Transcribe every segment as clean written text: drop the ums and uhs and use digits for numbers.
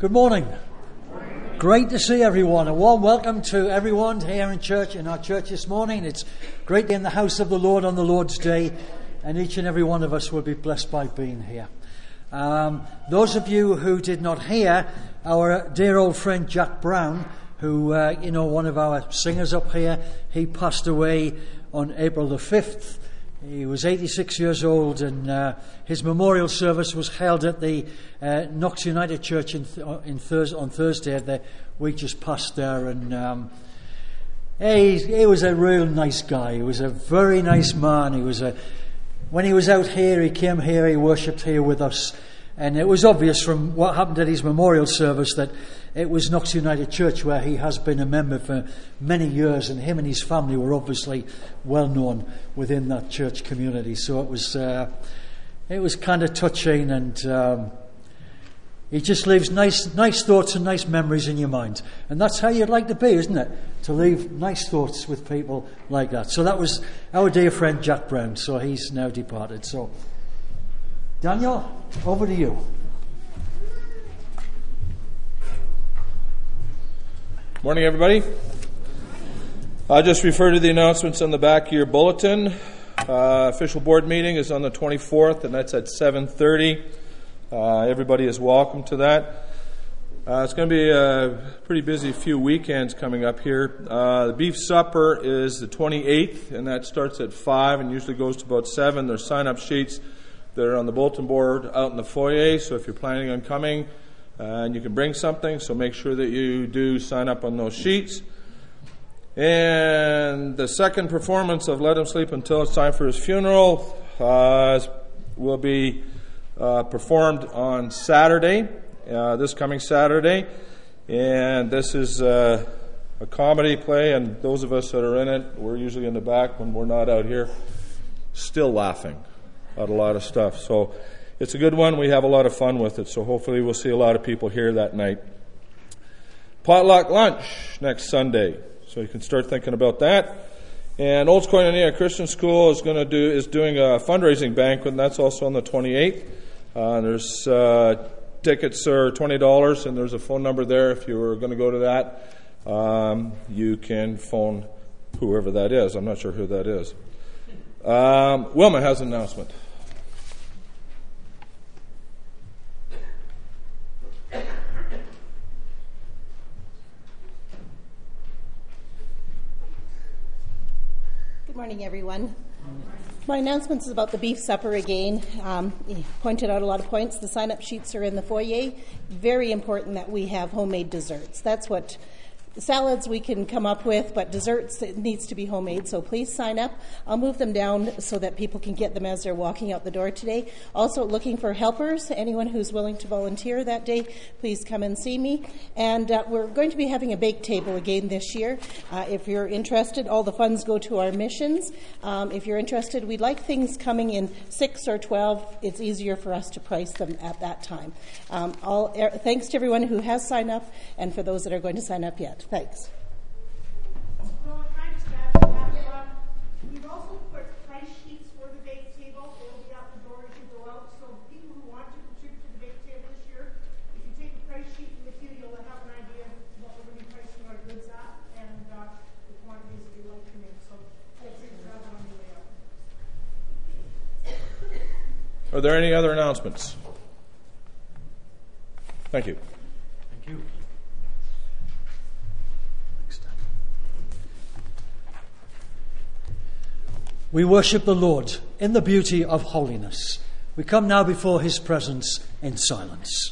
Good morning. Great to see everyone. A warm welcome to everyone here in church, in our church this morning. It's great to be in the house of the Lord on the Lord's Day, and each and every one of us will be blessed by being here. Those of you who did not hear, our dear old friend Jack Brown, who, one of our singers up here, he passed away on April the 5th. He was 86 years old, and his memorial service was held at the Knox United Church on Thursday. We just passed there, and he was a real nice guy. He was a very nice man. When he was out here, he came here, he worshipped here with us, and it was obvious from what happened at his memorial service that it was Knox United Church, where he has been a member for many years, and him and his family were obviously well known within that church community. So it was kind of touching, and it just leaves nice thoughts and nice memories in your mind. And that's how you'd like to be, isn't it? To leave nice thoughts with people like that. So that was our dear friend Jack Brown. So he's now departed. So, Daniel, over to you. Morning, everybody. I just refer to the announcements on the back of your bulletin. Official board meeting is on the 24th, and that's at 7:30. Everybody is welcome to that. It's going to be a pretty busy few weekends coming up here. The beef supper is the 28th, and that starts at 5 and usually goes to about 7. There's sign-up sheets that are on the bulletin board out in the foyer, so if you're planning on coming, and you can bring something, so make sure that you do sign up on those sheets. And the second performance of Let Him Sleep Until It's Time for His Funeral will be performed on Saturday, this coming Saturday. And this is a comedy play, and those of us that are in it, we're usually in the back when we're not out here, still laughing at a lot of stuff. So it's a good one. We have a lot of fun with it, so hopefully we'll see a lot of people here that night. Potluck lunch next Sunday, so you can start thinking about that. And Olds Koinonia Christian School is doing a fundraising banquet, and that's also on the 28th. There's tickets are $20, and there's a phone number there if you were going to go to that. You can phone whoever that is. I'm not sure who that is. Wilma has an announcement. Good morning, everyone. My announcement is about the beef supper again. You pointed out a lot of points. The sign-up sheets are in the foyer. Very important that we have homemade desserts. That's what salads we can come up with, but desserts, it needs to be homemade, so please sign up. I'll move them down so that people can get them as they're walking out the door today. Also looking for helpers. Anyone who's willing to volunteer that day, please come and see me. And we're going to be having a bake table again this year. If you're interested, all the funds go to our missions. If you're interested, we'd like things coming in 6 or 12. It's easier for us to price them at that time. Thanks to everyone who has signed up and for those that are going to sign up yet. Thanks. Well, can I just add to that? We've also put price sheets for the bake table. They'll be out the door as you go out. So people who want to contribute to the bake table this year, if you take a price sheet with you, you'll have an idea of what we're going to be pricing our goods at and the quantities that you like to make. So feel free to grab it on your way out. Are there any other announcements? Thank you. Thank you. We worship the Lord in the beauty of holiness. We come now before His presence in silence.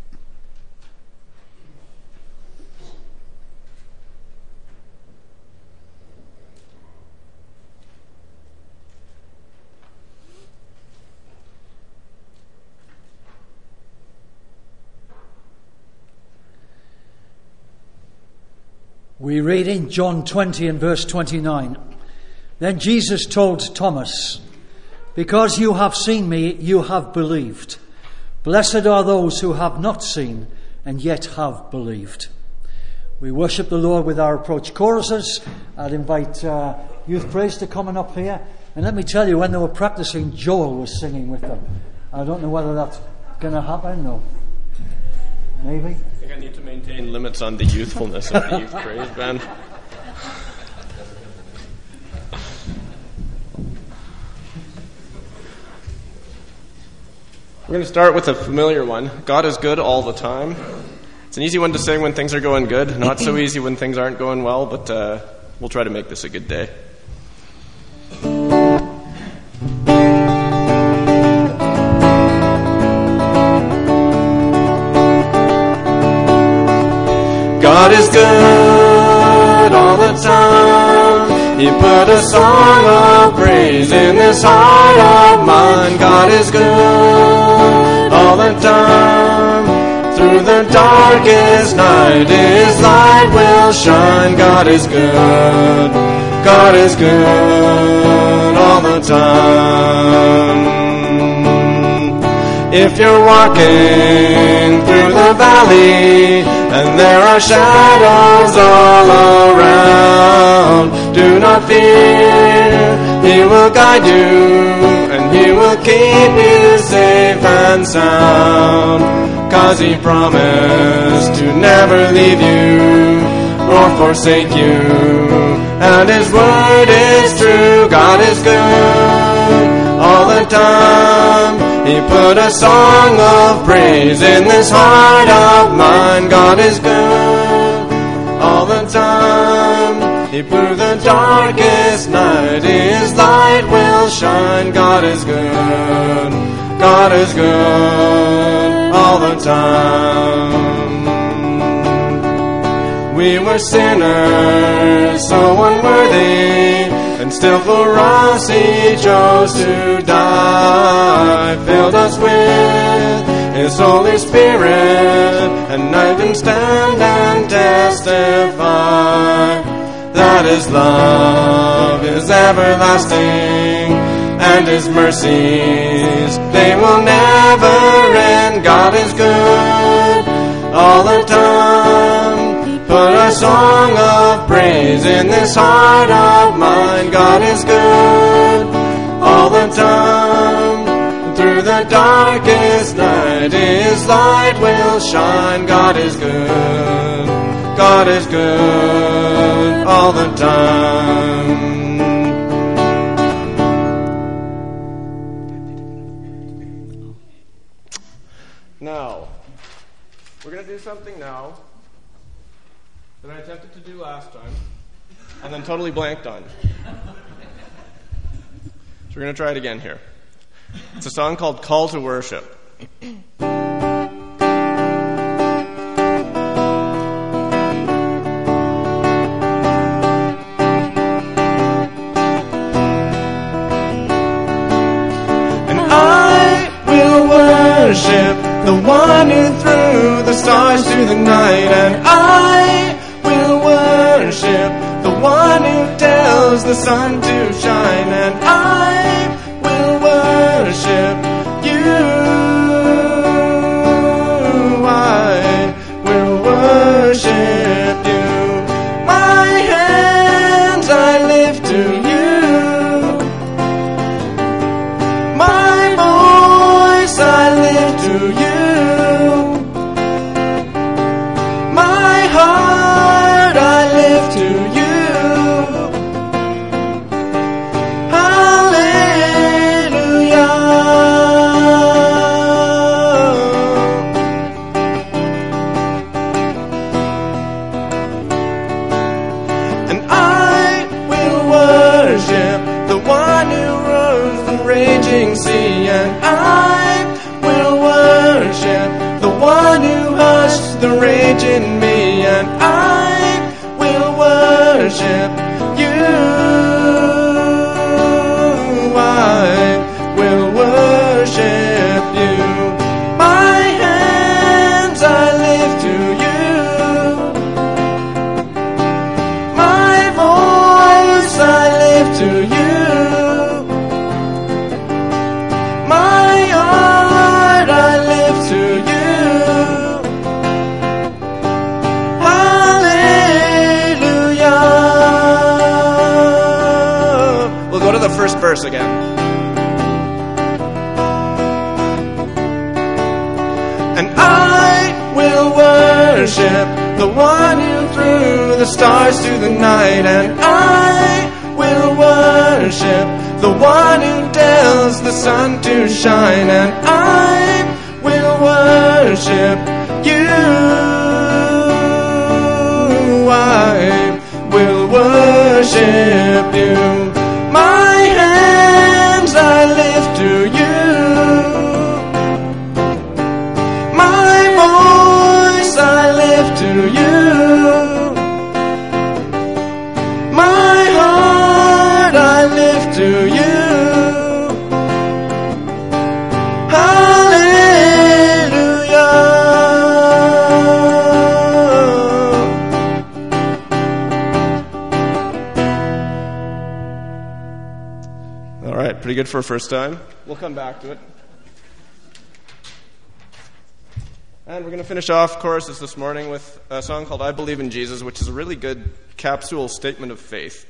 We read in John 20 and verse 29. Then Jesus told Thomas, "Because you have seen me, you have believed. Blessed are those who have not seen and yet have believed." We worship the Lord with our approach choruses. I'd invite youth praise to come up here. And let me tell you, when they were practicing, Joel was singing with them. I don't know whether that's going to happen or maybe. I think I need to maintain limits on the youthfulness of the youth praise band. We're going to start with a familiar one. God is good all the time. It's an easy one to sing when things are going good. Not so easy when things aren't going well, but we'll try to make this a good day. God is good all the time. He put a song of praise in this heart of mine. God is good all the time. Through the darkest night, His light will shine. God is good. God is good all the time. If you're walking through the valley and there are shadows all around, do not fear. He will guide you and He will keep you safe and sound. 'Cause He promised to never leave you or forsake you, and His word is true. God is good all the time. He put a song of praise in this heart of mine. God is good all the time. He through the darkest night, His light will shine. God is good. God is good all the time. We were sinners, so unworthy, and still for us He chose to die. Filled us with His Holy Spirit, and I can stand and testify that His love is everlasting, and His mercies, they will never end. God is good all the time. Put a song of praise in this heart of mine. God is good all the time. Through the darkest night, His light will shine. God is good. God is good all the time. Now, we're going to do something now that I attempted to do last time and then totally blanked on. So we're going to try it again here. It's a song called Call to Worship. And I will worship the one who threw the stars to the night, and I will worship the one who tells the sun to shine, and I will worship you. I will worship you. My hands I lift to you. My voice I lift to you. My heart I lift to you. Sea, and I will worship the one who hushed the rage in me, and I will worship you. I will worship you. My hands I lift to you. My voice I lift to you. First verse again. And I will worship worship the one who threw the stars to the night, and I will worship the one who tells the sun to shine, and I will worship you. I will worship you. My hands I lift to you. My voice I lift to you. My heart I lift to you. Pretty good for a first time. We'll come back to it. And we're going to finish off choruses this morning with a song called I Believe in Jesus, which is a really good capsule statement of faith.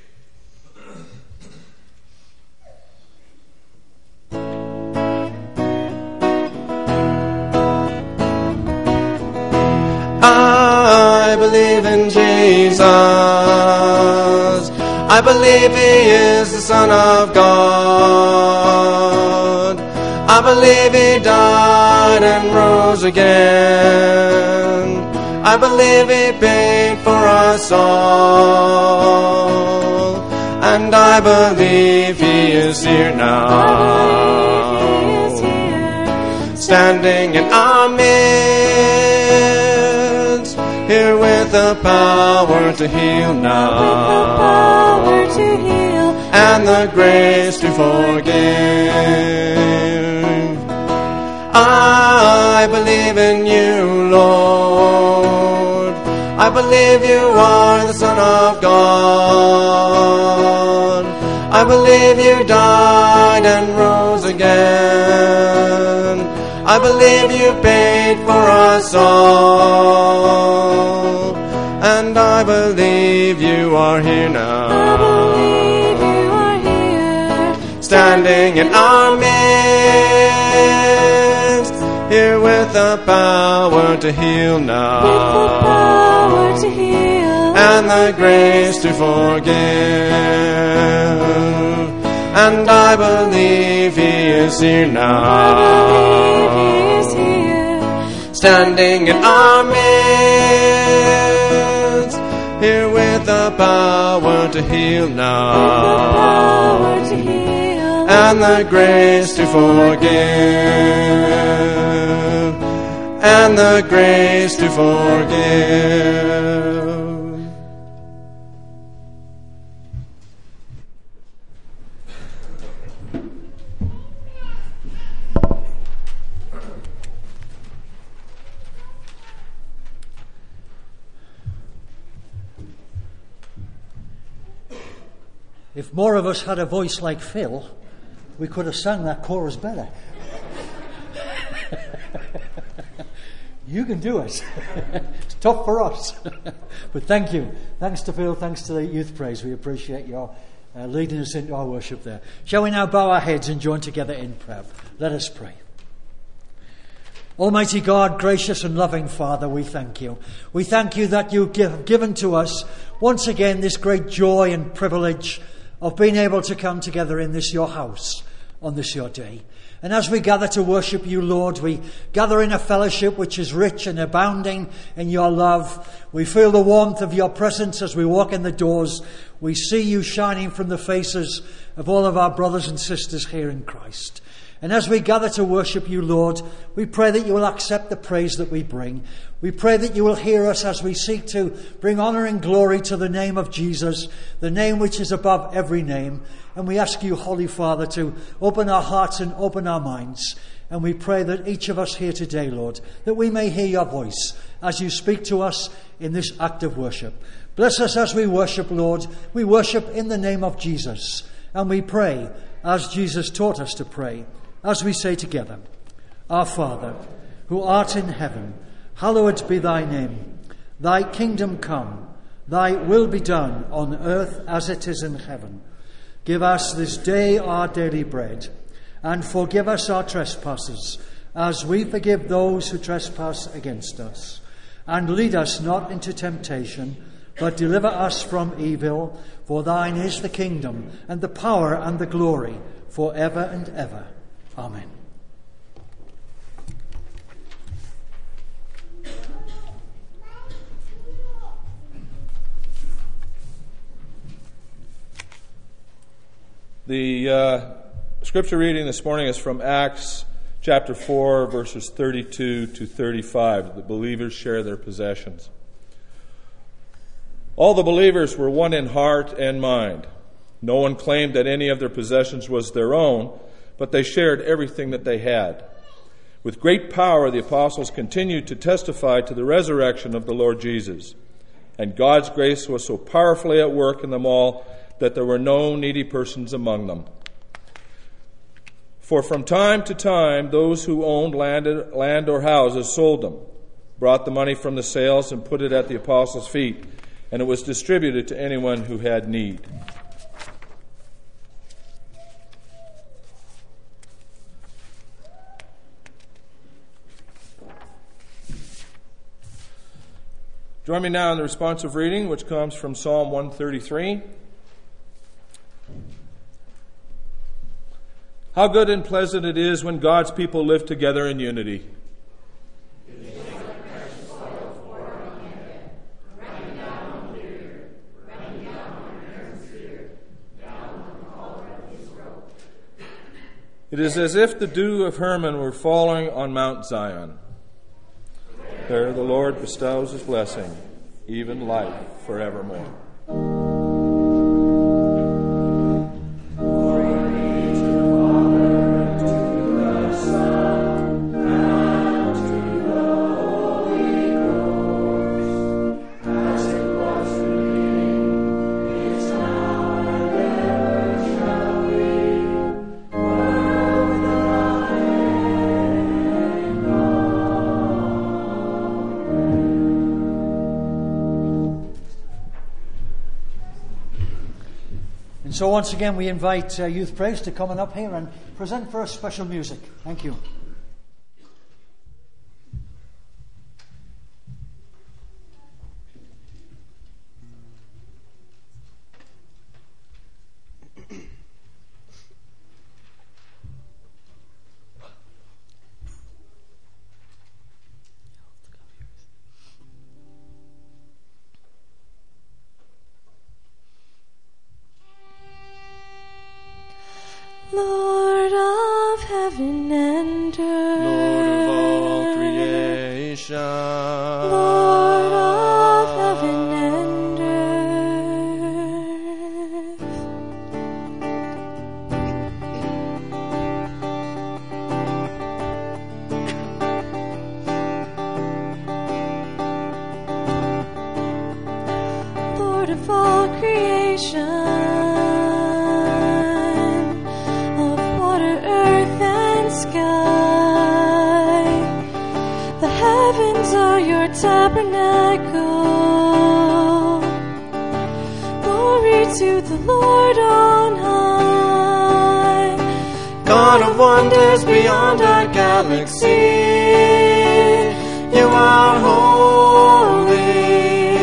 I believe in Jesus. I believe He is the Son of God. I believe He died and rose again. I believe He paid for us all. And I believe He is here now, standing in our midst, here with the power to heal now, and the grace to forgive. I believe in you, Lord. I believe you are the Son of God. I believe you died and rose again. I believe you paid for us all. And I believe you are here now, standing in our midst, here with the power to heal now, and the grace to forgive. And I believe He is here now, standing in our midst, here with the power to heal now, and the grace to forgive, and the grace to forgive. If more of us had a voice like Phil, we could have sung that chorus better. You can do it. It's tough for us. But thank you. Thanks to Phil. Thanks to the youth praise. We appreciate your leading us into our worship there. Shall we now bow our heads and join together in prayer? Let us pray. Almighty God, gracious and loving Father, we thank you. We thank you that you have given to us once again this great joy and privilege of being able to come together in this your house on this your day. And as we gather to worship you, Lord, we gather in a fellowship which is rich and abounding in your love. We feel the warmth of your presence as we walk in the doors. We see you shining from the faces of all of our brothers and sisters here in Christ. And as we gather to worship you, Lord, we pray that you will accept the praise that we bring. We pray that you will hear us as we seek to bring honour and glory to the name of Jesus, the name which is above every name. And we ask you, Holy Father, to open our hearts and open our minds. And we pray that each of us here today, Lord, that we may hear your voice as you speak to us in this act of worship. Bless us as we worship, Lord. We worship in the name of Jesus. And we pray as Jesus taught us to pray, as we say together, Our Father, who art in heaven, hallowed be thy name. Thy kingdom come, thy will be done on earth as it is in heaven. Give us this day our daily bread, and forgive us our trespasses, as we forgive those who trespass against us. And lead us not into temptation, but deliver us from evil. For thine is the kingdom, and the power, and the glory, for ever and ever. Amen. The scripture reading this morning is from Acts chapter 4, verses 32 to 35. The believers share their possessions. All the believers were one in heart and mind. No one claimed that any of their possessions was their own, but they shared everything that they had. With great power, the apostles continued to testify to the resurrection of the Lord Jesus. And God's grace was so powerfully at work in them all that there were no needy persons among them. For from time to time, those who owned land or houses sold them, brought the money from the sales and put it at the apostles' feet, and it was distributed to anyone who had need. Join me now in the responsive reading, which comes from Psalm 133. How good and pleasant it is when God's people live together in unity. It is as if the dew of Hermon were falling on Mount Zion. There the Lord bestows his blessing, even life forevermore. So once again we invite Youth Praise to come on up here and present for us special music. Thank you. Lord of heaven and earth, Lord of all creation, Lord of heaven and earth, Lord of all creation, tabernacle. Glory to the Lord on high. God of wonders beyond our galaxy, you are holy,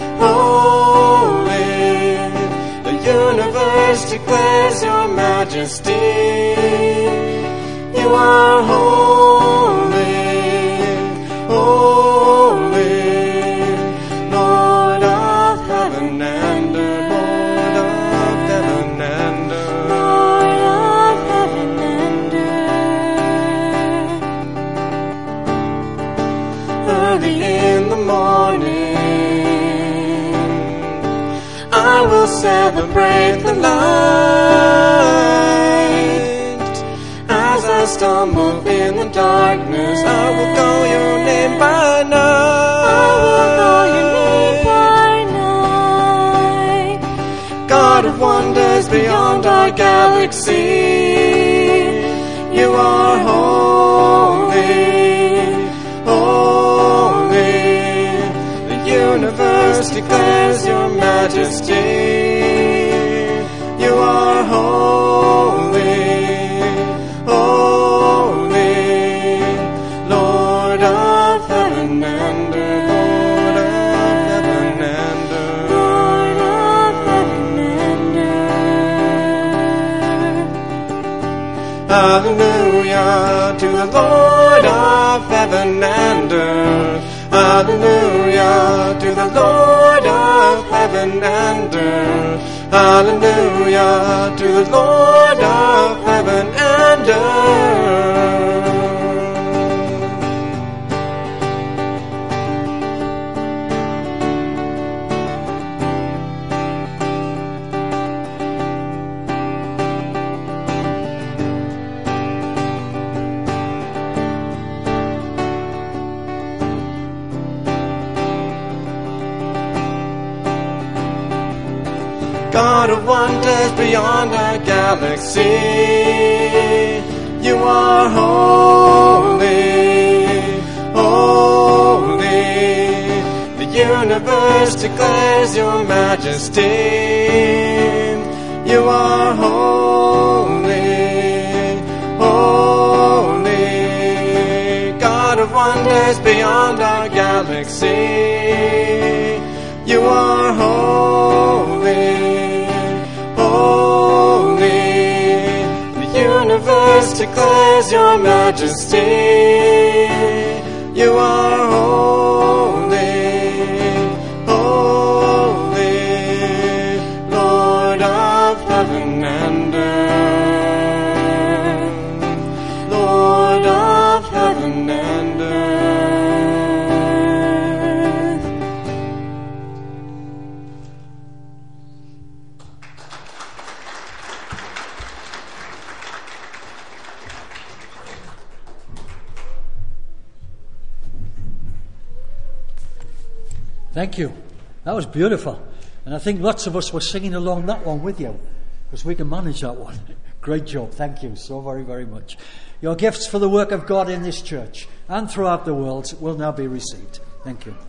holy. The universe declares your majesty. You are holy, holy. Celebrate the light. As I stumble in the darkness, I will call your name by night. I will call your name by night. God of wonders beyond our galaxy, you are holy, holy. The universe declares your majesty. You are holy, holy, Lord of heaven and earth, Hallelujah to the Lord of heaven and earth. Hallelujah to the Lord of heaven and earth. Hallelujah to the Lord of heaven and earth. God of wonders beyond our galaxy, you are holy, holy. The universe declares your majesty. You are holy, holy. God of wonders beyond our galaxy, you are holy, holy. The universe declares your majesty. You are holy, holy. Lord of heaven and earth. Lord of heaven and earth. Thank you. That was beautiful. And I think lots of us were singing along that one with you, because we can manage that one. Great job. Thank you so very, very much. Your gifts for the work of God in this church and throughout the world will now be received. Thank you.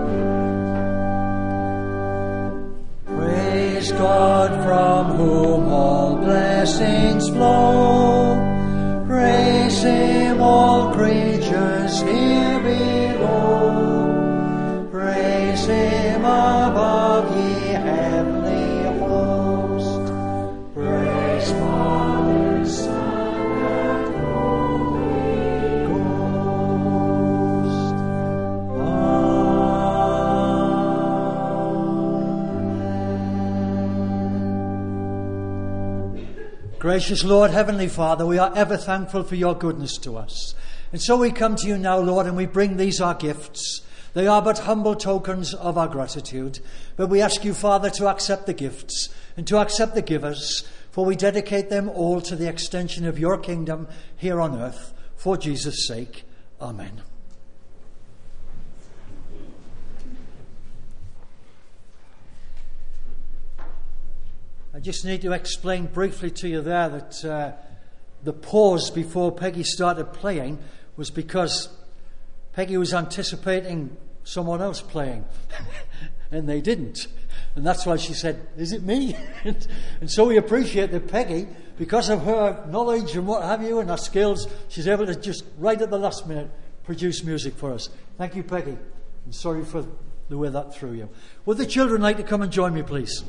God, from whom blessings flow. Praise Him, all creatures here below. Praise Him above, ye heavenly host. Praise Father, Son, and Holy Ghost. Amen. Gracious Lord, Heavenly Father, we are ever thankful for your goodness to us. And so we come to you now, Lord, and we bring these our gifts. They are but humble tokens of our gratitude. But we ask you, Father, to accept the gifts and to accept the givers, for we dedicate them all to the extension of your kingdom here on earth. For Jesus' sake. Amen. I just need to explain briefly to you there that the pause before Peggy started playing was because Peggy was anticipating someone else playing, and they didn't. And that's why she said, "Is it me?" And so we appreciate that Peggy, because of her knowledge and what have you and her skills, she's able to just right at the last minute produce music for us. Thank you, Peggy. And sorry for the way that threw you. Would the children like to come and join me, please?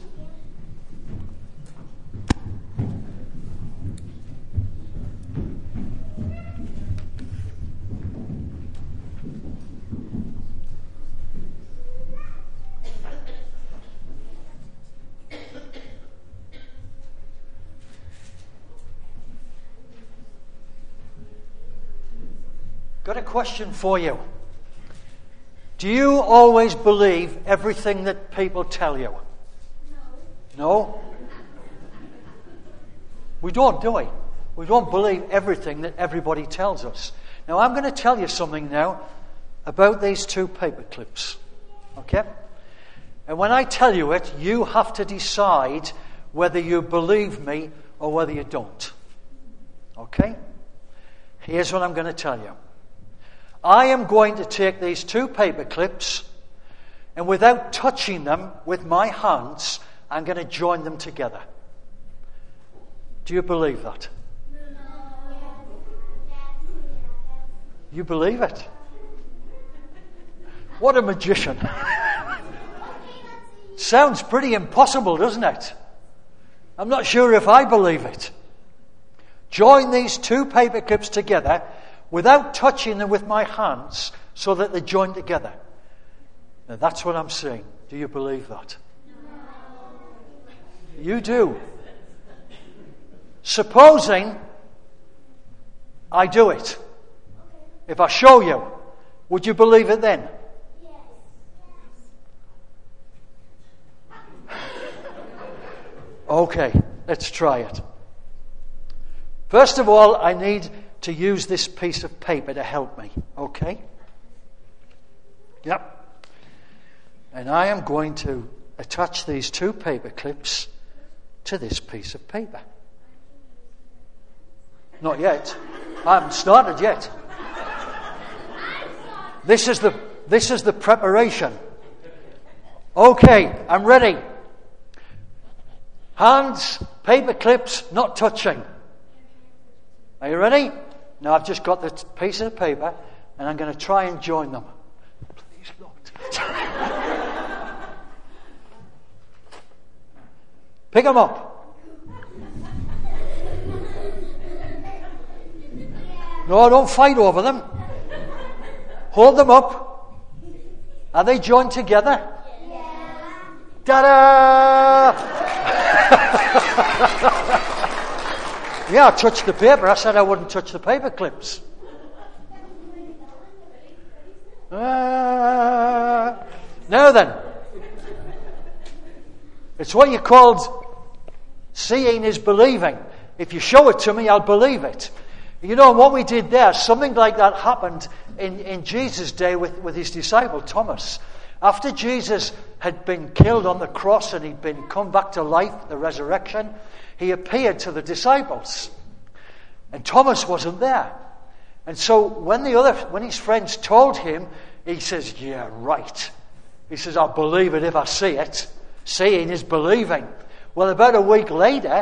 Got a question for you. Do you always believe everything that people tell you? No? We don't, do we? We don't believe everything that everybody tells us. Now, I'm going to tell you something now about these two paper clips. Okay? And when I tell you it, you have to decide whether you believe me or whether you don't. Okay? Here's what I'm going to tell you. I am going to take these two paper clips, and without touching them with my hands, I'm going to join them together. Do you believe that? You believe it? What a magician. Sounds pretty impossible, doesn't it? I'm not sure if I believe it. Join these two paper clips together without touching them with my hands so that they join together. Now that's what I'm saying. Do you believe that? No. You do. Supposing I do it. If I show you, would you believe it then? Yes. Okay, let's try it. First of all, I need to use this piece of paper to help me, okay? Yep. And I am going to attach these two paper clips to this piece of paper. Not yet. I haven't started yet. This is the preparation. Okay, I'm ready. Hands, paper clips, not touching. Are you ready? Now I've just got this piece of paper and I'm going to try and join them. Please not. Pick them up. No, don't fight over them. Hold them up. Are they joined together? Ta-da! Yeah, I touched the paper. I said I wouldn't touch the paper clips. Now then. It's what you called seeing is believing. If you show it to me, I'll believe it. You know, what we did there, something like that happened in Jesus' day with his disciple Thomas. After Jesus had been killed on the cross and he'd been come back to life, the resurrection, he appeared to the disciples. And Thomas wasn't there. And so when his friends told him, he says, yeah, right. He says, I'll believe it if I see it. Seeing is believing. Well, about a week later,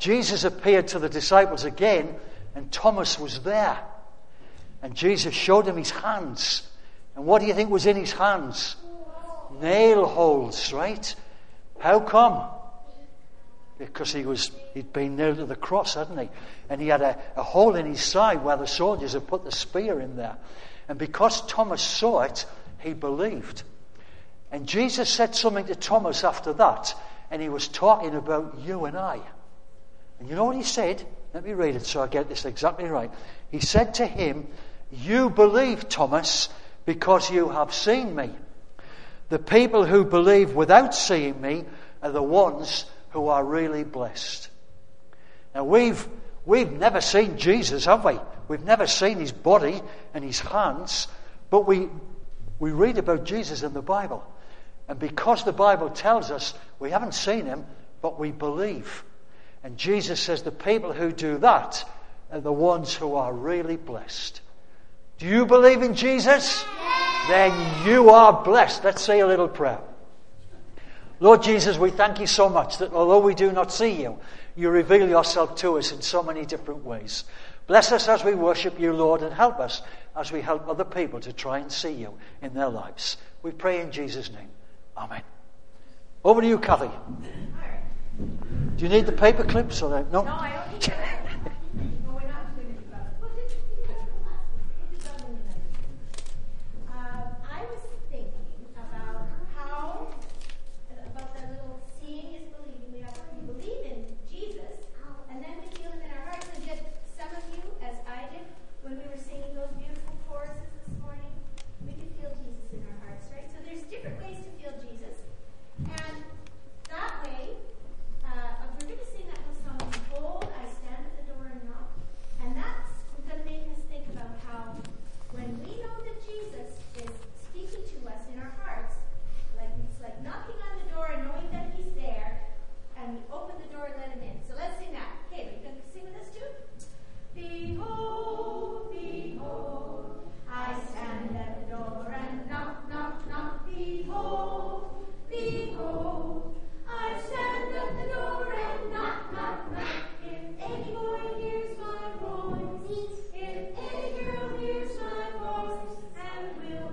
Jesus appeared to the disciples again, and Thomas was there. And Jesus showed him his hands. And what do you think was in his hands? Nail holes, right? How come? Because he'd been nailed to the cross, hadn't he? And he had a hole in his side where the soldiers had put the spear in there. And because Thomas saw it, he believed. And Jesus said something to Thomas after that, and he was talking about you and I. And you know what he said? Let me read it so I get this exactly right. He said to him, "You believe, Thomas, because you have seen me. The people who believe without seeing me are the ones who are really blessed." Now we've never seen Jesus, have we? We've never seen his body and his hands, but we read about Jesus in the Bible. And because the Bible tells us we haven't seen him, but we believe. And Jesus says the people who do that are the ones who are really blessed. Do you believe in Jesus? Yes. Then you are blessed. Let's say a little prayer. Lord Jesus, we thank you so much that although we do not see you, you reveal yourself to us in so many different ways. Bless us as we worship you, Lord, and help us as we help other people to try and see you in their lives. We pray in Jesus' name. Amen. Over to you, Kathy. Do you need the paper clips or no? No, I don't need it. No, we're not doing it. I was thinking about the little seeing is believing. We believe in Jesus, and then we feel him in our hearts. And did some of you, as I did, when we were singing those beautiful choruses this morning, we could feel Jesus in our hearts, right? So there's different ways to feel Jesus, and that way. We're going to sing that little song, "Behold, I stand at the door and knock." And that's going to make us think about how when we know that Jesus is speaking to us in our hearts, it's like knocking on the door and knowing that he's there, and we open the door and let him in. So let's sing that. Okay, are you going to sing with us too? Behold, behold, I stand at the door and knock, knock, knock. Behold, behold, I stand at the door and knock, knock, knock. If any boy hears my voice, if any girl hears my voice, and will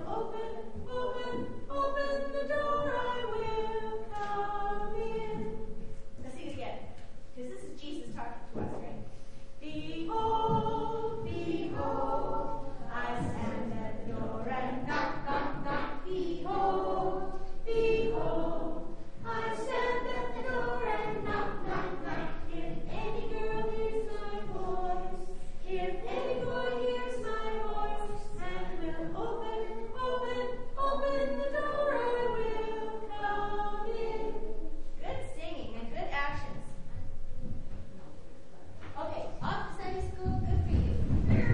open the door, I will come in. Let's sing it again, because this is Jesus talking to us, right? Behold, behold, I stand at the door and knock, knock, knock. Behold, behold, I stand at the door and knock, knock, knock. If any girl hears my voice, if any boy hears my voice, and will open the door, I will come in. Good singing and good actions. Okay, off to Sunday school. Good for you.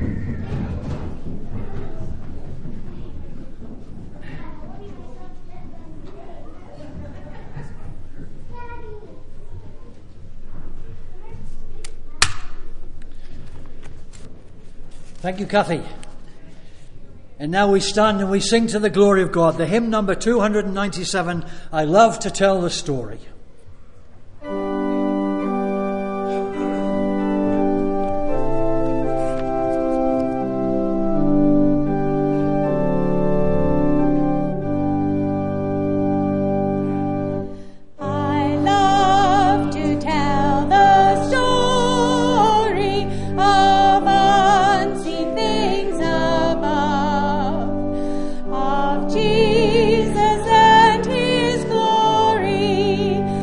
Thank you, Kathy. And now we stand and we sing to the glory of God. The hymn number 297, "I Love to Tell the Story." Jesus and his glory.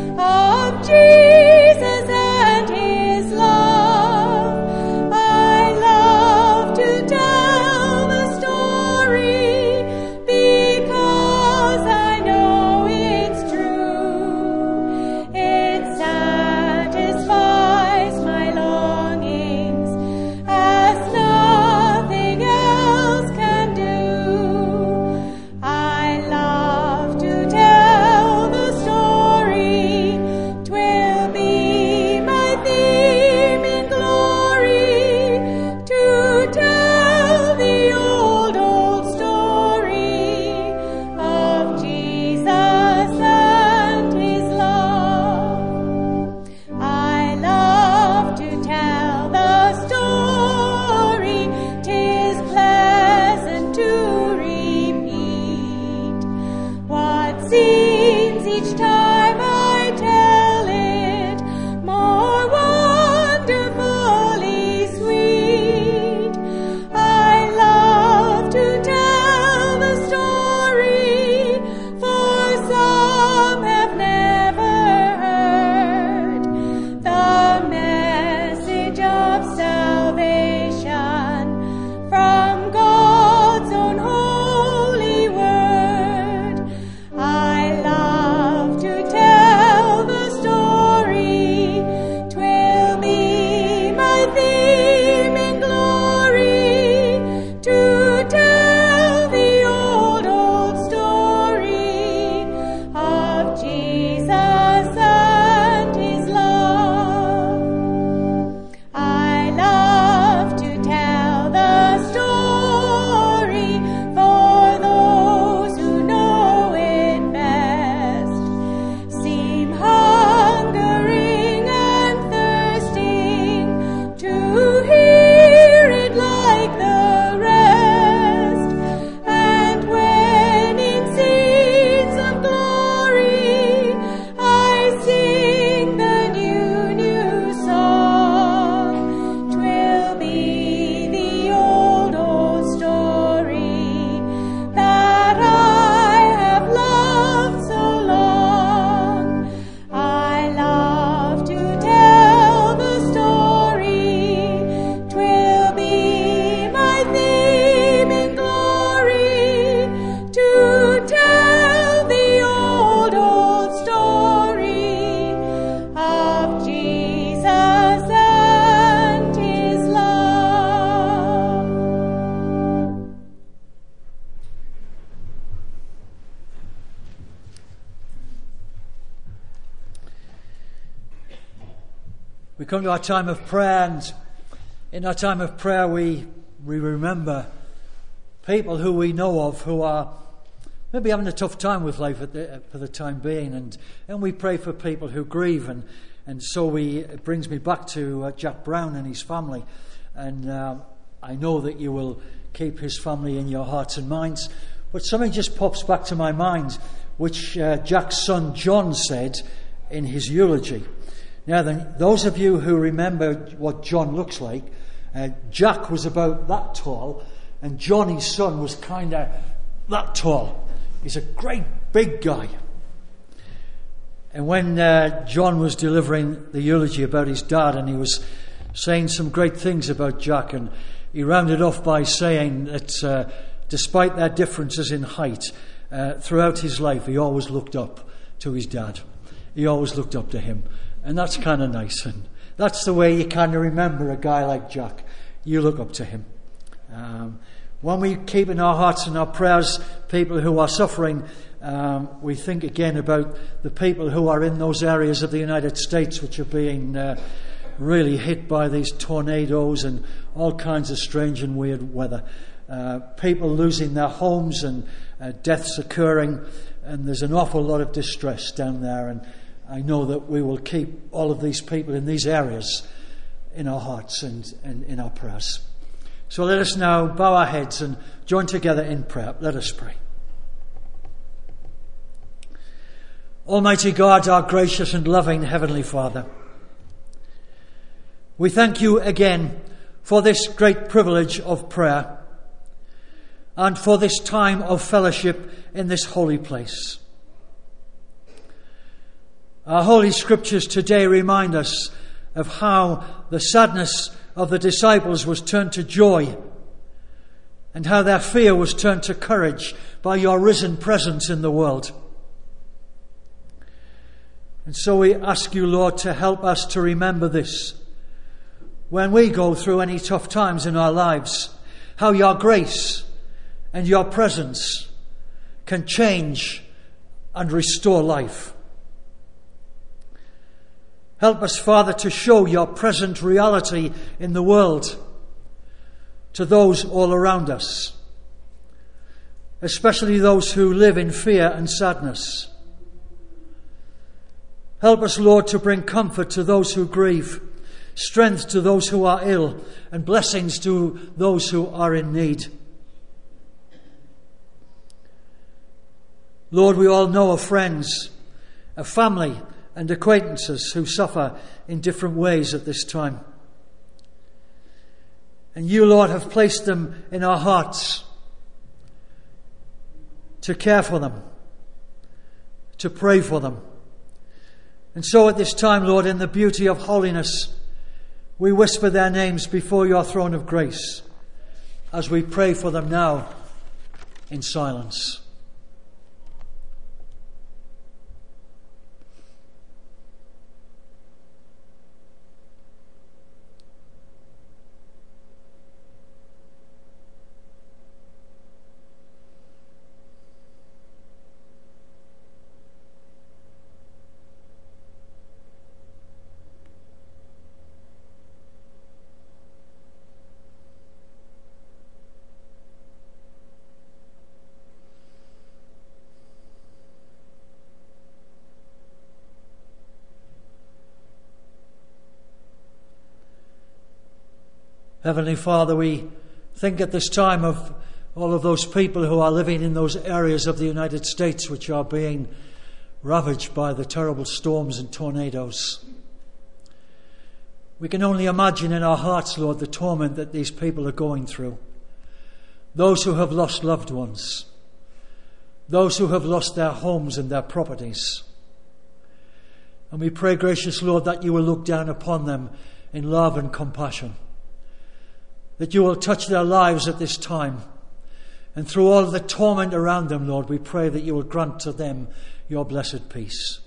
We come to our time of prayer, and in our time of prayer we remember people who we know of who are maybe having a tough time with life for the time being, and we pray for people who grieve, and so it brings me back to Jack Brown and his family, and I know that you will keep his family in your hearts and minds. But something just pops back to my mind, which Jack's son John said in his eulogy. Now then, those of you who remember what John looks like, Jack was about that tall, and John, his son, was kind of that tall. He's a great big guy. And when John was delivering the eulogy about his dad, and he was saying some great things about Jack, and he rounded off by saying that despite their differences in height, throughout his life he always looked up to his dad. He always looked up to him. And that's kind of nice. And that's the way you kind of remember a guy like Jack. You look up to him. When we keep in our hearts and our prayers people who are suffering, we think again about the people who are in those areas of the United States which are being really hit by these tornadoes and all kinds of strange and weird weather. People losing their homes and deaths occurring, and there's an awful lot of distress down there, and I know that we will keep all of these people in these areas in our hearts and in our prayers. So let us now bow our heads and join together in prayer. Let us pray. Almighty God, our gracious and loving Heavenly Father, we thank you again for this great privilege of prayer and for this time of fellowship in this holy place. Our Holy Scriptures today remind us of how the sadness of the disciples was turned to joy, and how their fear was turned to courage by your risen presence in the world. And so we ask you, Lord, to help us to remember this when we go through any tough times in our lives, how your grace and your presence can change and restore life. Help us, Father, to show your present reality in the world to those all around us, especially those who live in fear and sadness. Help us, Lord, to bring comfort to those who grieve, strength to those who are ill, and blessings to those who are in need. Lord, we all know of friends, of family, and acquaintances who suffer in different ways at this time. And you, Lord, have placed them in our hearts to care for them, to pray for them. And so at this time, Lord, in the beauty of holiness, we whisper their names before your throne of grace as we pray for them now in silence. Heavenly Father, we think at this time of all of those people who are living in those areas of the United States which are being ravaged by the terrible storms and tornadoes. We can only imagine in our hearts, Lord, the torment that these people are going through. Those who have lost loved ones, those who have lost their homes and their properties. And we pray, gracious Lord, that you will look down upon them in love and compassion, that you will touch their lives at this time. And through all the torment around them, Lord, we pray that you will grant to them your blessed peace.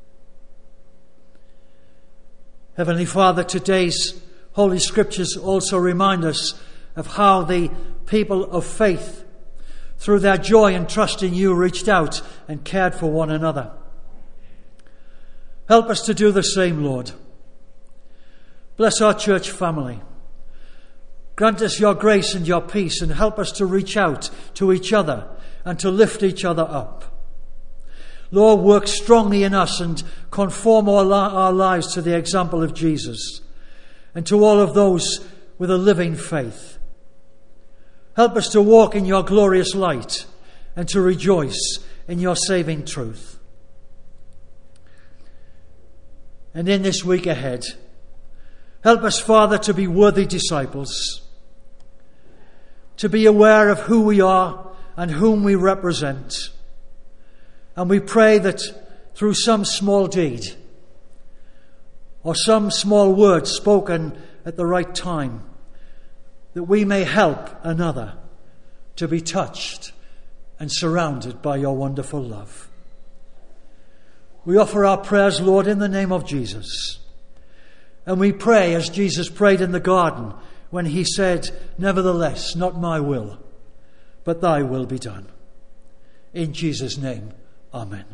Heavenly Father, today's Holy Scriptures also remind us of how the people of faith, through their joy and trust in you, reached out and cared for one another. Help us to do the same, Lord. Bless our church family. Grant us your grace and your peace, and help us to reach out to each other and to lift each other up. Lord, work strongly in us and conform our lives to the example of Jesus and to all of those with a living faith. Help us to walk in your glorious light and to rejoice in your saving truth. And in this week ahead, help us, Father, to be worthy disciples, to be aware of who we are and whom we represent. And we pray that through some small deed or some small word spoken at the right time, that we may help another to be touched and surrounded by your wonderful love. We offer our prayers, Lord, in the name of Jesus. And we pray as Jesus prayed in the garden when he said, "Nevertheless, not my will, but thy will be done." In Jesus' name, amen.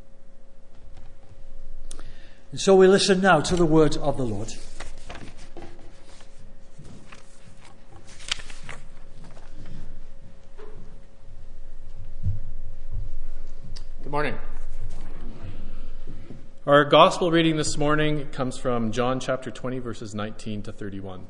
And so we listen now to the word of the Lord. Good morning. Our gospel reading this morning comes from John chapter 20, verses 19 to 31.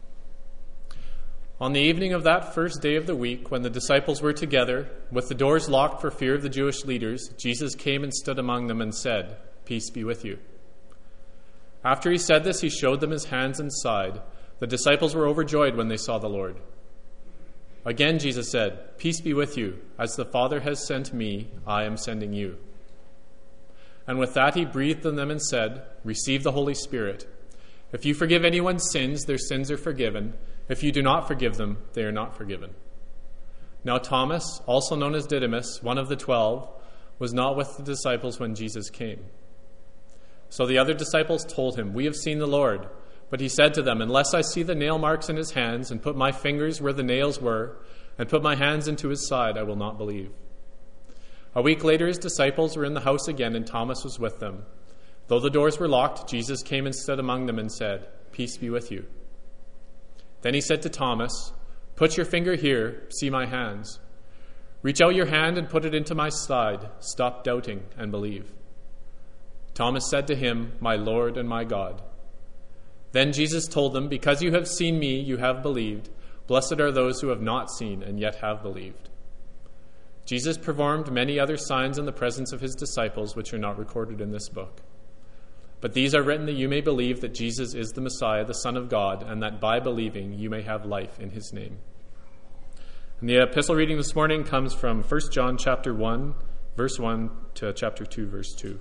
On the evening of that first day of the week, when the disciples were together, with the doors locked for fear of the Jewish leaders, Jesus came and stood among them and said, "Peace be with you." After he said this, he showed them his hands and side. The disciples were overjoyed when they saw the Lord. Again Jesus said, "Peace be with you. As the Father has sent me, I am sending you." And with that he breathed on them and said, "Receive the Holy Spirit. If you forgive anyone's sins, their sins are forgiven. If you do not forgive them, they are not forgiven." Now Thomas, also known as Didymus, one of the 12, was not with the disciples when Jesus came. So the other disciples told him, "We have seen the Lord." But he said to them, "Unless I see the nail marks in his hands, and put my fingers where the nails were, and put my hands into his side, I will not believe." A week later, his disciples were in the house again, and Thomas was with them. Though the doors were locked, Jesus came and stood among them and said, "Peace be with you." Then he said to Thomas, "Put your finger here, see my hands. Reach out your hand and put it into my side. Stop doubting and believe." Thomas said to him, "My Lord and my God." Then Jesus told them, "Because you have seen me, you have believed. Blessed are those who have not seen and yet have believed." Jesus performed many other signs in the presence of his disciples, which are not recorded in this book. But these are written that you may believe that Jesus is the Messiah, the Son of God, and that by believing you may have life in his name. And the epistle reading this morning comes from 1 John chapter 1, verse 1 to chapter 2, verse 2.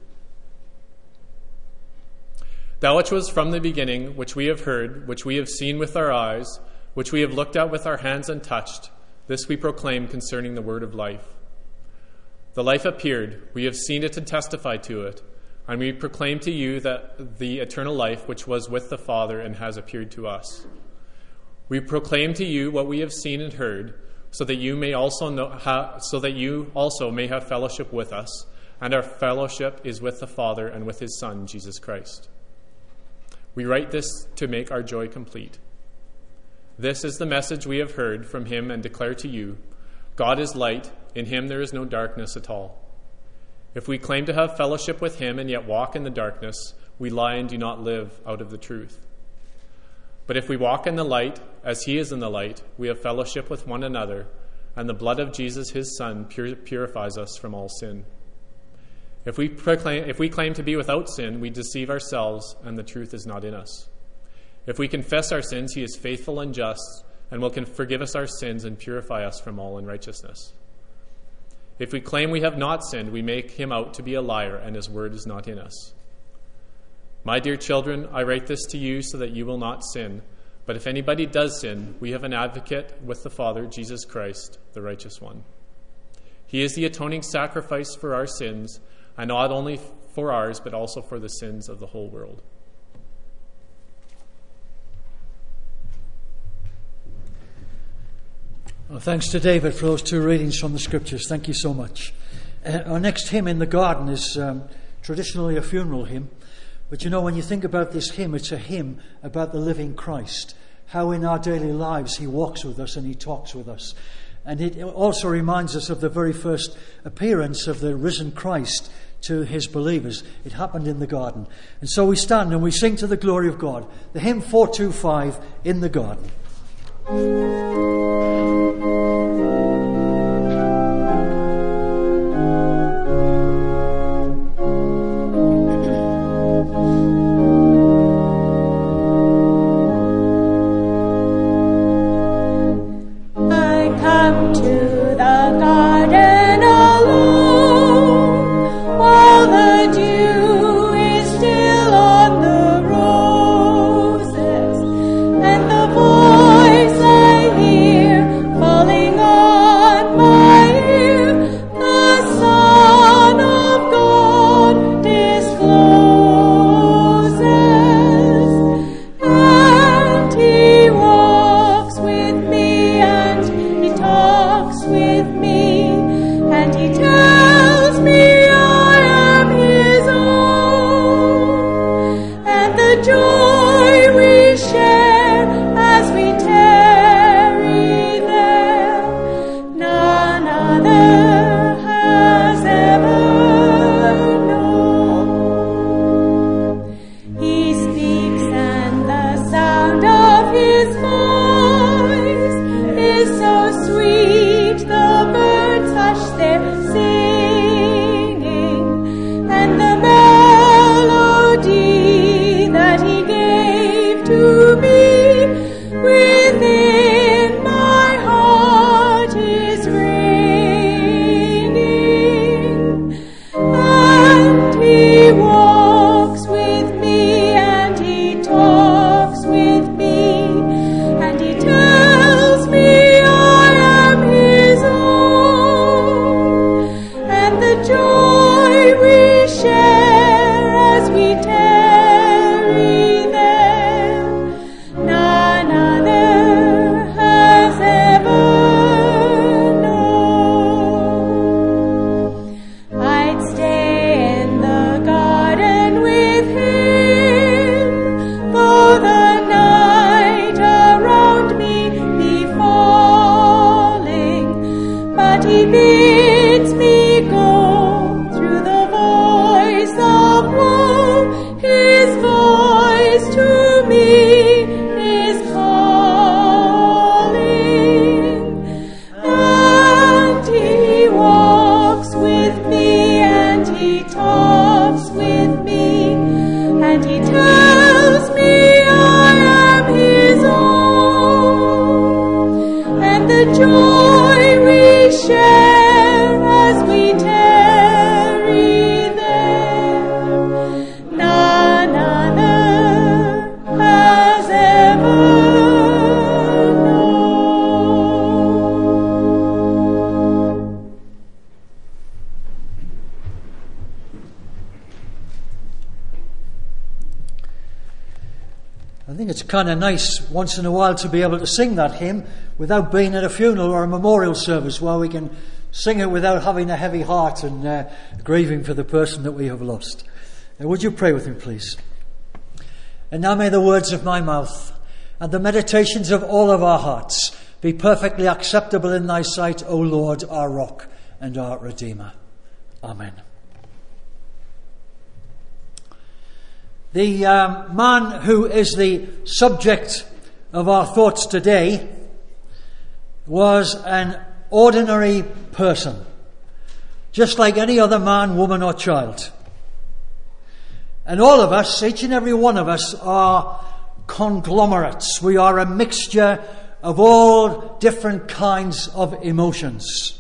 That which was from the beginning, which we have heard, which we have seen with our eyes, which we have looked at with our hands and touched, this we proclaim concerning the word of life. The life appeared, we have seen it and testified to it, and we proclaim to you that the eternal life which was with the Father and has appeared to us. We proclaim to you what we have seen and heard, so that you also may have fellowship with us, and our fellowship is with the Father and with his Son, Jesus Christ. We write this to make our joy complete. This is the message we have heard from him and declare to you: God is light, in him there is no darkness at all. If we claim to have fellowship with him and yet walk in the darkness, we lie and do not live out of the truth. But if we walk in the light, as he is in the light, we have fellowship with one another, and the blood of Jesus, his Son, purifies us from all sin. If we claim to be without sin, we deceive ourselves, and the truth is not in us. If we confess our sins, he is faithful and just, and will forgive us our sins and purify us from all unrighteousness. If we claim we have not sinned, we make him out to be a liar, and his word is not in us. My dear children, I write this to you so that you will not sin. But if anybody does sin, we have an advocate with the Father, Jesus Christ, the righteous one. He is the atoning sacrifice for our sins, and not only for ours, but also for the sins of the whole world. Well, thanks to David for those two readings from the Scriptures. Thank you so much. Our next hymn in the garden is traditionally a funeral hymn, But you know, when you think about this hymn, it's a hymn about the living Christ. How in our daily lives he walks with us and he talks with us. And it also reminds us of the very first appearance of the risen Christ to his believers. It happened in the garden. And so we stand and we sing to the glory of God. The hymn 425, In the Garden. Kind of nice once in a while to be able to sing that hymn without being at a funeral or a memorial service, where we can sing it without having a heavy heart and grieving for the person that we have lost. Would you pray with me, please? And now may the words of my mouth and the meditations of all of our hearts be perfectly acceptable in thy sight, O Lord, our rock and our Redeemer. Amen. The man who is the subject of our thoughts today was an ordinary person, just like any other man, woman or child. And all of us, each and every one of us, are conglomerates. We are a mixture of all different kinds of emotions.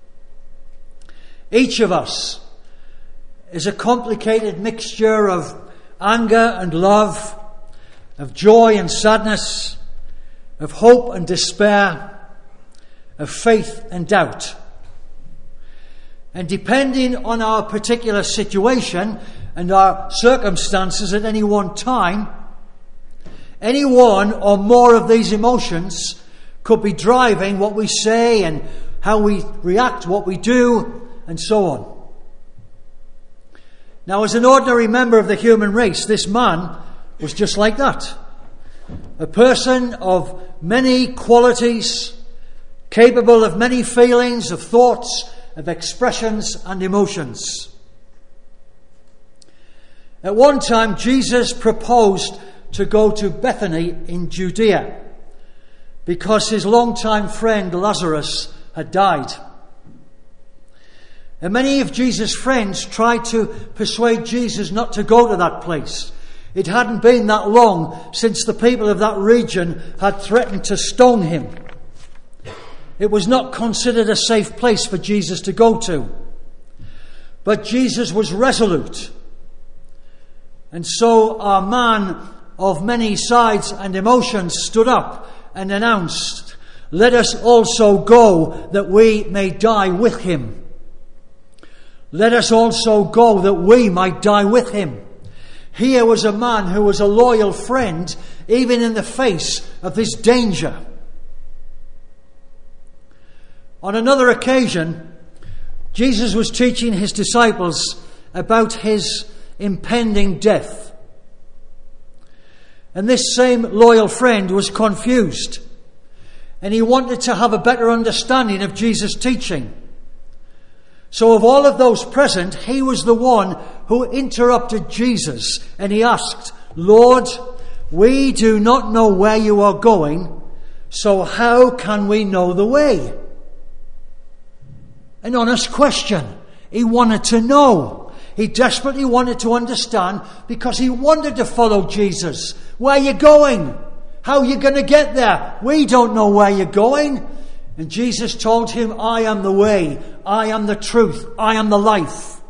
Each of us is a complicated mixture of anger and love, of joy and sadness, of hope and despair, of faith and doubt. And depending on our particular situation and our circumstances at any one time, any one or more of these emotions could be driving what we say and how we react, what we do, and so on. Now, as an ordinary member of the human race, this man was just like that. A person of many qualities, capable of many feelings, of thoughts, of expressions and emotions. At one time, Jesus proposed to go to Bethany in Judea because his longtime friend Lazarus had died. And many of Jesus' friends tried to persuade Jesus not to go to that place. It hadn't been that long since the people of that region had threatened to stone him. It was not considered a safe place for Jesus to go to. But Jesus was resolute. And so our man of many sides and emotions stood up and announced, "Let us also go that we may die with him. Let us also go that we might die with him." Here was a man who was a loyal friend, even in the face of this danger. On another occasion, Jesus was teaching his disciples about his impending death. And this same loyal friend was confused, and he wanted to have a better understanding of Jesus' teaching. So of all of those present, he was the one who interrupted Jesus, and he asked, "Lord, we do not know where you are going, so how can we know the way?" An honest question. He wanted to know. He desperately wanted to understand because he wanted to follow Jesus. Where are you going? How are you going to get there? We don't know where you're going. And Jesus told him, "I am the way, I am the truth, I am the life."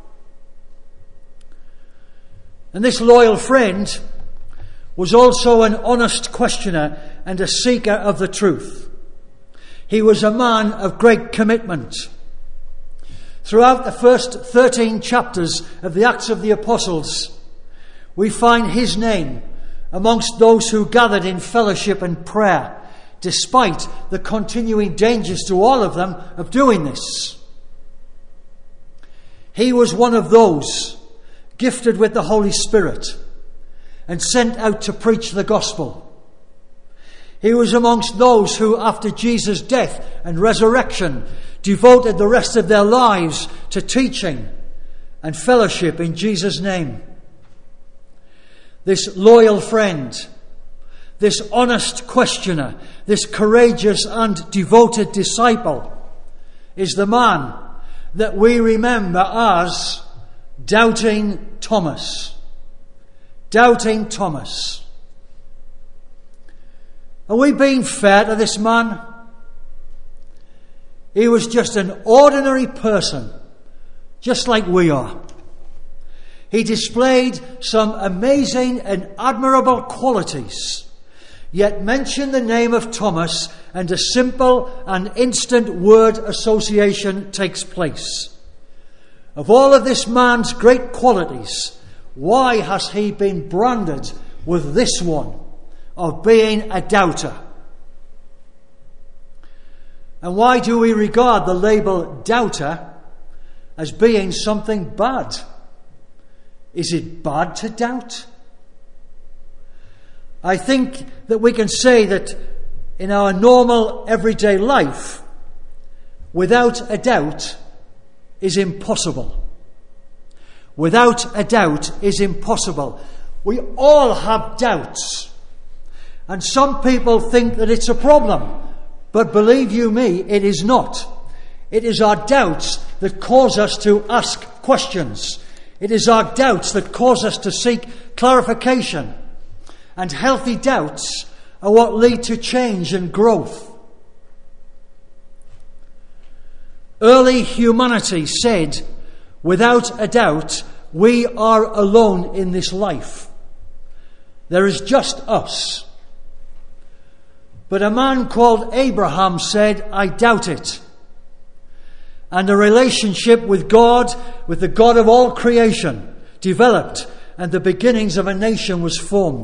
And this loyal friend was also an honest questioner and a seeker of the truth. He was a man of great commitment. Throughout the first 13 chapters of the Acts of the Apostles, we find his name amongst those who gathered in fellowship and prayer, despite the continuing dangers to all of them of doing this. He was one of those gifted with the Holy Spirit and sent out to preach the gospel. He was amongst those who, after Jesus' death and resurrection, devoted the rest of their lives to teaching and fellowship in Jesus' name. This loyal friend, this honest questioner, this courageous and devoted disciple is the man that we remember as Doubting Thomas. Doubting Thomas. Are we being fair to this man? He was just an ordinary person, just like we are. He displayed some amazing and admirable qualities, yet mention the name of Thomas and a simple and instant word association takes place. Of all of this man's great qualities, why has he been branded with this one of being a doubter? And why do we regard the label doubter as being something bad? Is it bad to doubt? I think that we can say that in our normal everyday life, without a doubt is impossible. Without a doubt is impossible. We all have doubts. And some people think that it's a problem. But believe you me, it is not. It is our doubts that cause us to ask questions. It is our doubts that cause us to seek clarification. And healthy doubts are what lead to change and growth. Early humanity said, without a doubt, we are alone in this life. There is just us. But a man called Abraham said, "I doubt it." And a relationship with God, with the God of all creation, developed, and the beginnings of a nation was formed.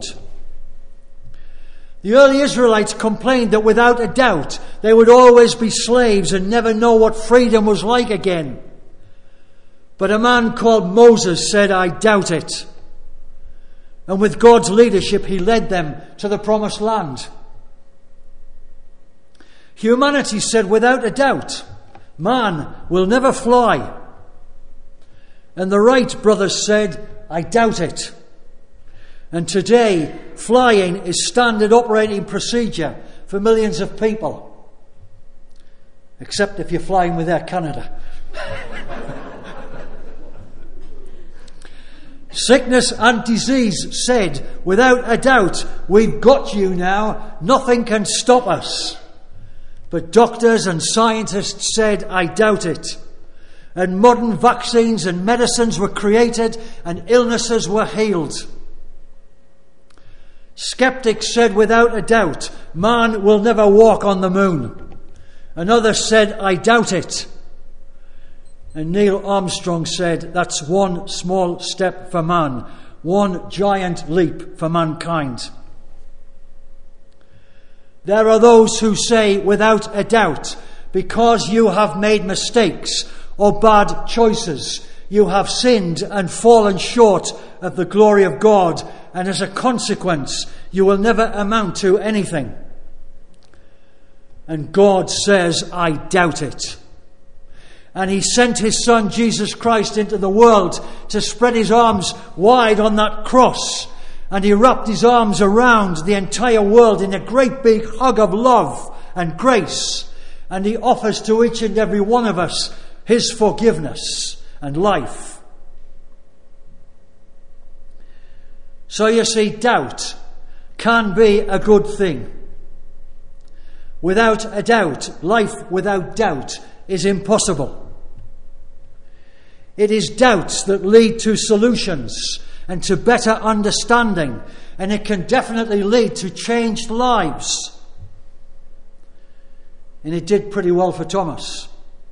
The early Israelites complained that without a doubt they would always be slaves and never know what freedom was like again. But a man called Moses said, I doubt it. And with God's leadership, he led them to the promised land. Humanity said, without a doubt, man will never fly. And the Wright brothers said, I doubt it. And today, flying is standard operating procedure for millions of people. Except if you're flying with Air Canada. Sickness and disease said, without a doubt, we've got you now. Nothing can stop us. But doctors and scientists said, I doubt it. And modern vaccines and medicines were created and illnesses were healed. Skeptics said, without a doubt, man will never walk on the moon. And others said, I doubt it. And Neil Armstrong said, that's one small step for man, one giant leap for mankind. There are those who say, without a doubt, because you have made mistakes or bad choices, you have sinned and fallen short of the glory of God, and as a consequence, you will never amount to anything. And God says, I doubt it. And he sent his Son, Jesus Christ, into the world to spread his arms wide on that cross. And he wrapped his arms around the entire world in a great big hug of love and grace. And he offers to each and every one of us his forgiveness and life. So you see, doubt can be a good thing. Without a doubt, life without doubt is impossible. It is doubts that lead to solutions and to better understanding, and it can definitely lead to changed lives. And it did pretty well for Thomas.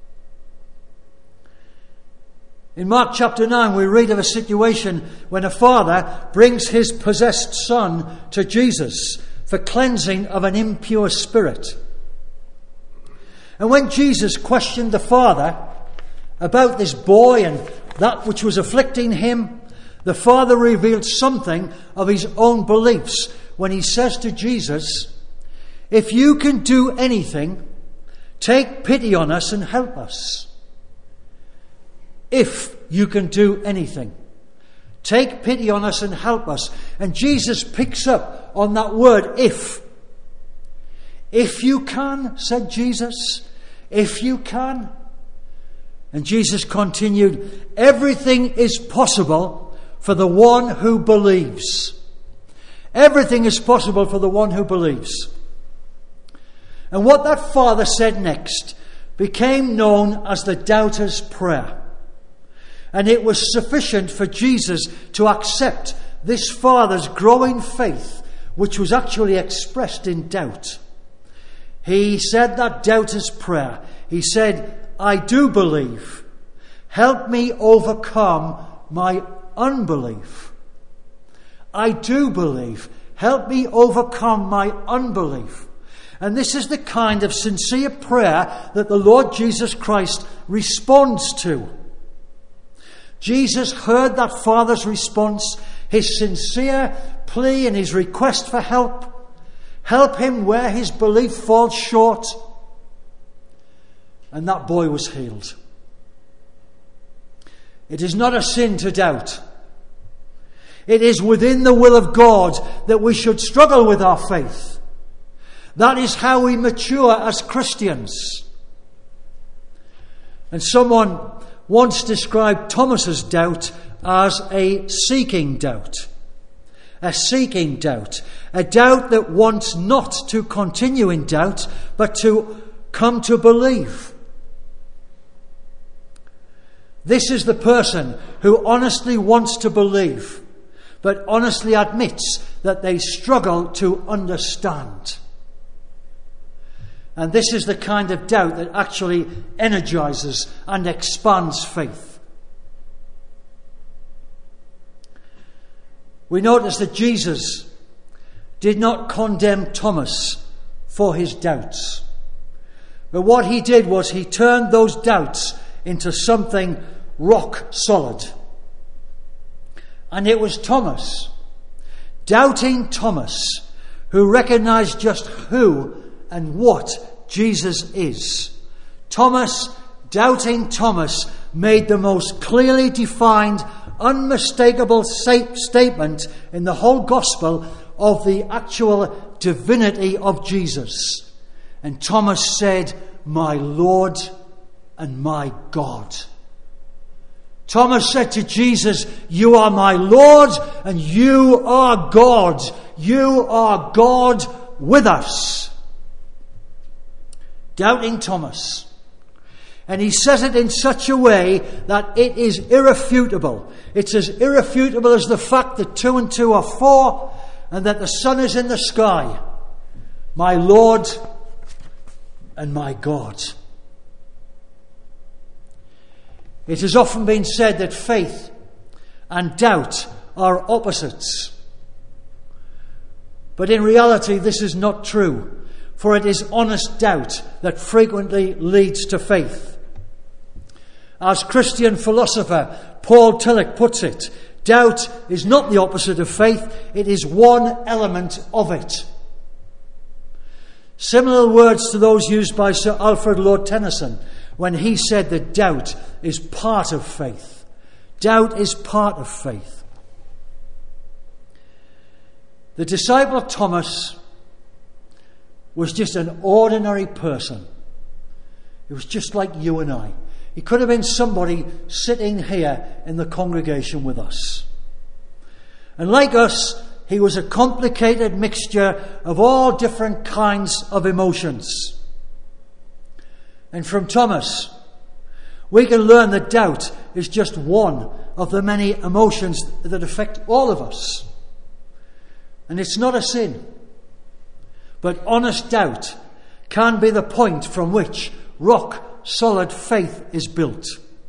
In Mark chapter 9, we read of a situation when a father brings his possessed son to Jesus for cleansing of an impure spirit. And when Jesus questioned the father about this boy and that which was afflicting him, the father revealed something of his own beliefs when he says to Jesus, if you can do anything, take pity on us and help us. If you can do anything, take pity on us and help us. And Jesus picks up on that word, if. If you can, said Jesus, if you can. And Jesus continued, everything is possible for the one who believes. Everything is possible for the one who believes. And what that father said next became known as the doubter's prayer. And it was sufficient for Jesus to accept this father's growing faith, which was actually expressed in doubt. He said that doubter's prayer. He said, I do believe. Help me overcome my unbelief. I do believe. Help me overcome my unbelief. And this is the kind of sincere prayer that the Lord Jesus Christ responds to. Jesus heard that father's response, his sincere plea and his request for help. Help him where his belief falls short. And that boy was healed. It is not a sin to doubt. It is within the will of God that we should struggle with our faith. That is how we mature as Christians. And someone once described Thomas's doubt as a seeking doubt. A seeking doubt. A doubt that wants not to continue in doubt, but to come to believe. This is the person who honestly wants to believe, but honestly admits that they struggle to understand. And this is the kind of doubt that actually energizes and expands faith. We notice that Jesus did not condemn Thomas for his doubts. But what he did was he turned those doubts into something rock solid. And it was Thomas, doubting Thomas, who recognized just who and what Jesus is. Thomas, doubting Thomas, made the most clearly defined, unmistakable statement in the whole gospel of the actual divinity of Jesus. And Thomas said, "My Lord and my God." Thomas said to Jesus, "You are my Lord and you are God. You are God with us." Doubting Thomas. And he says it in such a way that it is irrefutable. It's as irrefutable as the fact that 2 and 2 are 4 and that the sun is in the sky. My Lord and my God. It has often been said that faith and doubt are opposites. But in reality, this is not true, for it is honest doubt that frequently leads to faith. As Christian philosopher Paul Tillich puts it, doubt is not the opposite of faith, it is one element of it. Similar words to those used by Sir Alfred Lord Tennyson when he said that doubt is part of faith. Doubt is part of faith. The disciple Thomas was just an ordinary person. He was just like you and I. He could have been somebody sitting here in the congregation with us. And like us, he was a complicated mixture of all different kinds of emotions. And from Thomas, we can learn that doubt is just one of the many emotions that affect all of us. And it's not a sin. But honest doubt can be the point from which rock-solid faith is built.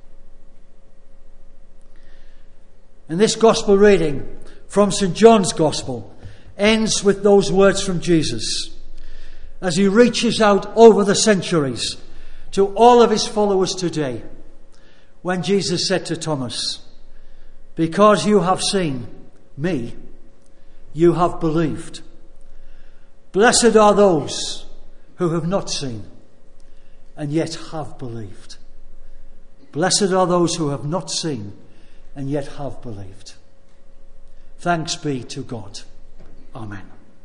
And this gospel reading from St. John's Gospel ends with those words from Jesus as he reaches out over the centuries to all of his followers today, when Jesus said to Thomas, "Because you have seen me, you have believed. Blessed are those who have not seen and yet have believed." Blessed are those who have not seen and yet have believed. Thanks be to God. Amen.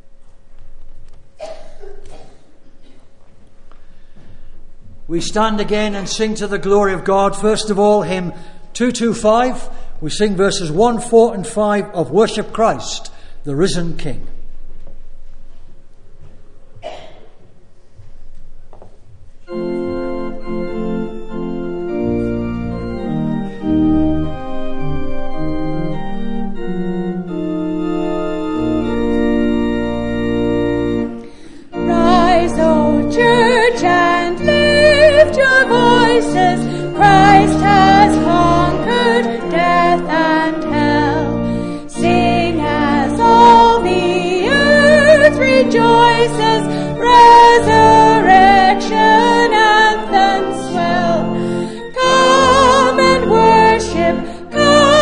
We stand again and sing to the glory of God. First of all, hymn 225. We sing verses 1, 4 and 5 of Worship Christ, the Risen King. Christ has conquered death and hell. Sing as all the earth rejoices, resurrection anthems swell. Come and worship,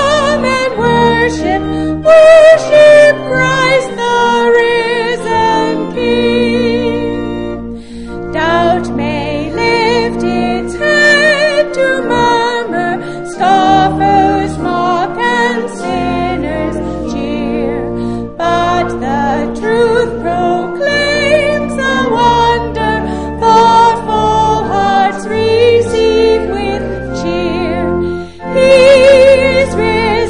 worship Christ the risen King. Doubt may lift its head to murmur, scoffers mock and sinners cheer, but the truth proclaims a wonder, thoughtful hearts receive with cheer. He is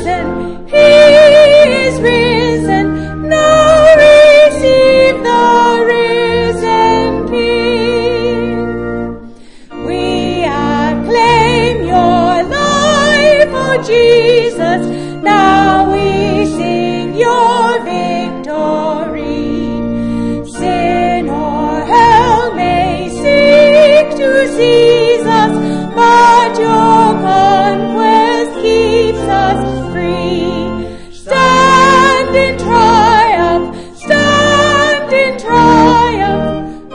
risen, now receive the risen King. We acclaim your life, O Jesus, now we sing your victory. Sin or hell may seek to seize us, but your conquest keeps us free. Stand in triumph,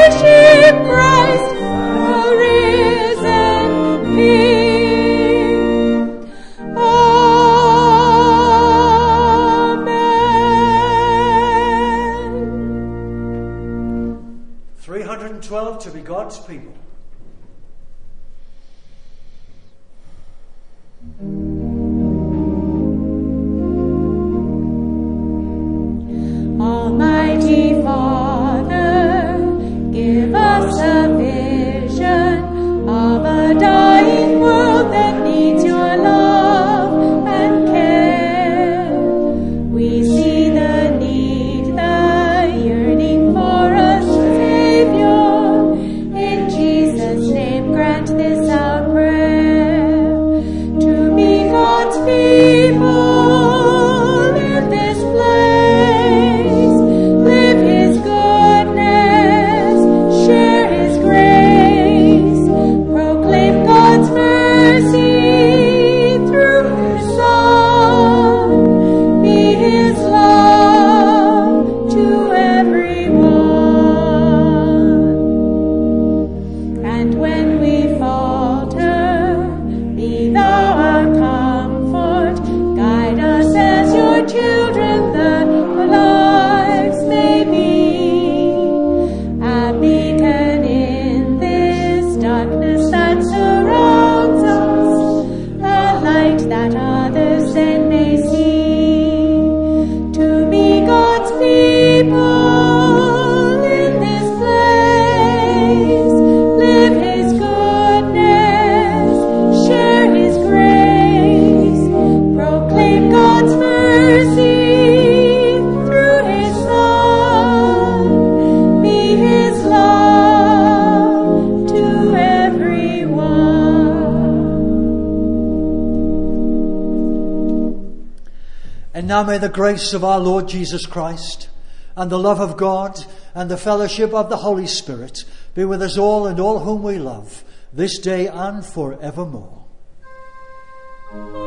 worship Christ, the risen King. what to be God's people. Almighty Father, give us a vision of a dying world that needs your love and care. We see the need, the yearning for a Savior. In Jesus' name, grant this our prayer. To be God's people. Now may the grace of our Lord Jesus Christ and the love of God and the fellowship of the Holy Spirit be with us all and all whom we love, this day and forevermore.